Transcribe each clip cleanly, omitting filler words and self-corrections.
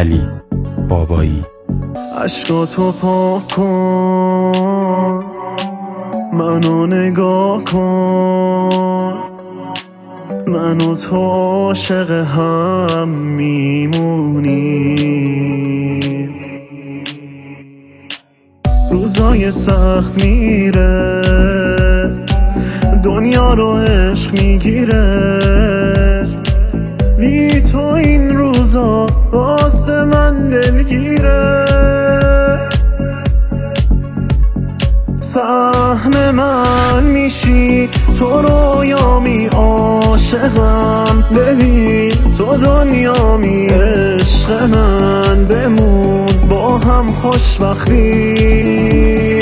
علی بابایی. عشقاتو پاک کن، منو نگاه کن، من و تو عاشق هم میمونیم. روزای سخت میره، دنیا رو عشق میگیره، بی تو این روزا واسه من دلگیره. سهم من میشی، تو رویامی، عاشقم، ببین تو دنیامی، عشق من بمون با هم خوشبختی.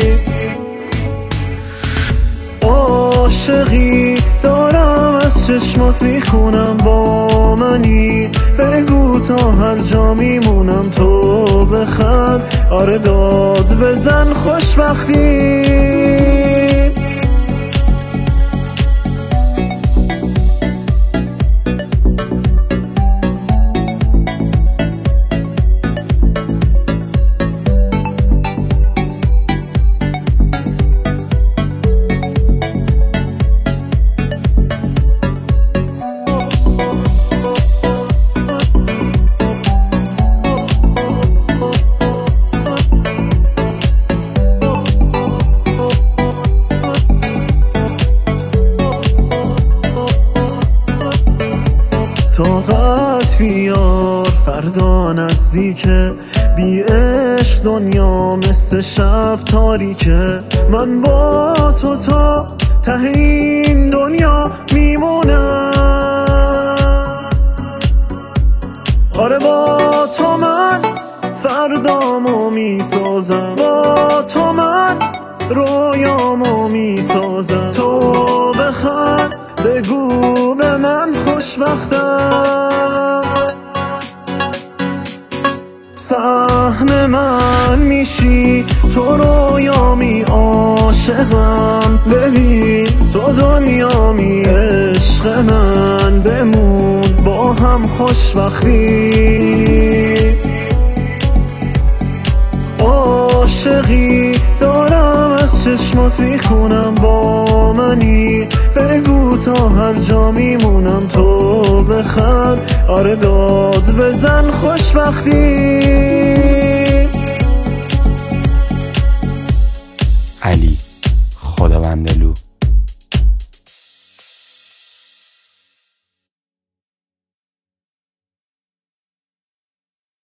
عاشقی دارم از چشمات میخونم، با منی بگو تا هر جا میمونم، تو بخند آره داد بزن خوشبختی. طاقت بیار فردا نزدیکه، بی عشق دنیا مثل شب تاریکه، من با تو تا ته این دنیا میمونم. آره با تو من فردامو میسازم، با تو من رویامو میسازم، تو بخند بگو به من خوشبختم. سهم من میشی، تو رویامی، عاشقم، ببین تو دنیامی، عشق من بمون با هم خوشبختی. عاشقی دارم از چشمات میخونم، با منی بگو تا هر جا میمونم، تو بخند آره داد بزن خوشبختی.